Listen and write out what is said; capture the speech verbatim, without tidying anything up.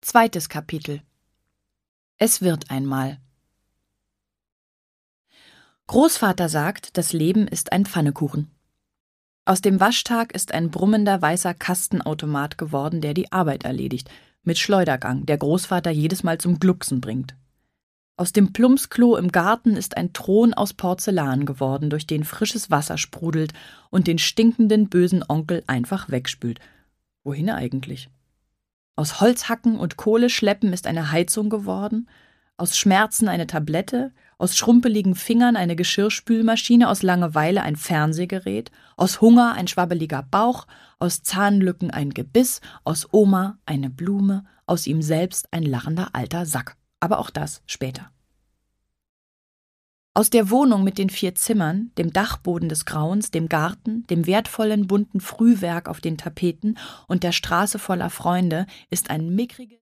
Zweites Kapitel. Es wird einmal. Großvater sagt, das Leben ist ein Pfannekuchen. Aus dem Waschtag ist ein brummender weißer Kastenautomat geworden, der die Arbeit erledigt, mit Schleudergang, der Großvater jedes Mal zum Glucksen bringt. Aus dem Plumpsklo im Garten ist ein Thron aus Porzellan geworden, durch den frisches Wasser sprudelt und den stinkenden bösen Onkel einfach wegspült. Wohin eigentlich? Aus Holzhacken und Kohleschleppen ist eine Heizung geworden, aus Schmerzen eine Tablette, aus schrumpeligen Fingern eine Geschirrspülmaschine, aus Langeweile ein Fernsehgerät, aus Hunger ein schwabbeliger Bauch, aus Zahnlücken ein Gebiss, aus Oma eine Blume, aus ihm selbst ein lachender alter Sack. Aber auch das später. Aus der Wohnung mit den vier Zimmern, dem Dachboden des Grauens, dem Garten, dem wertvollen bunten Frühwerk auf den Tapeten und der Straße voller Freunde ist ein mickrige